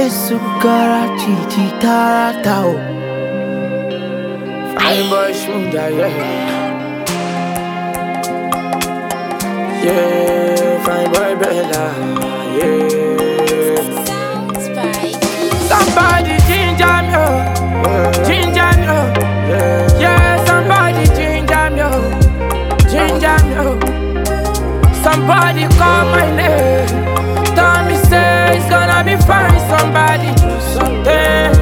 Yesu Karachi Taratao. Fine boy Shmuda, yeah, fine boy Bella, yeah. Somebody ginger me, ginger me, yeah. Somebody ginger me, ginger me. Somebody call my name. Tell me say it's gonna be fine. Somebody do something.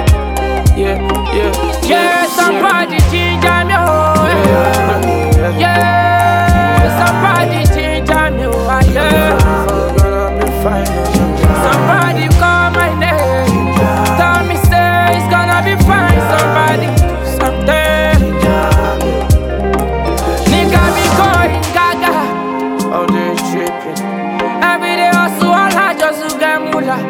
Yeah. Somebody ginger me, oh yeah. Somebody ginger me, oh yeah. It's gonna be fine. Somebody call my name. Tell me say it's gonna be fine. Somebody do something. Nigga be going gaga. Oh, they tripping. Every day hustle all hard just to get moolah.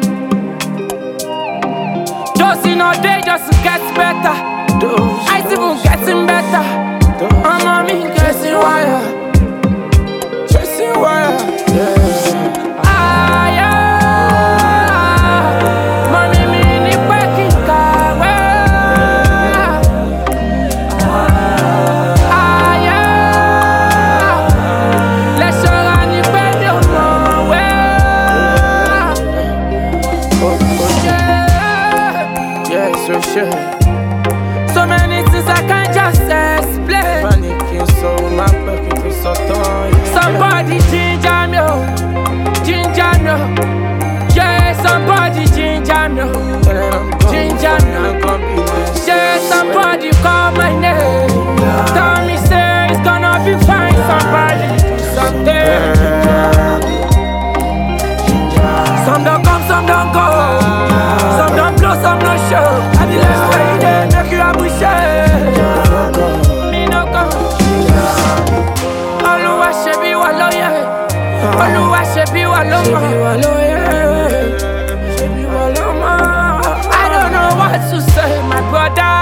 Just in a day just to get better. I even getting better. I'm on me chasing wire. Chasing wire. Yeah. Ah yeah. Mommy me ni packing car. Ah yeah. Let's show on the bed your mom. Yeah, so sure. So many things I can't just explain. Panicking so my pocket is so torn. Somebody ginger me, ginger me. Yeah, somebody ginger me, ginger me. Yeah, somebody call my name. Tell me say it's gonna be fine. Somebody do something. Some don't come, some don't go. Some don't blow, some don't show. And the last way they make you a boucher. Me no come. Oluwa shebi wa loye. Oluwa shebi wa loma. I don't know what to say, my brother.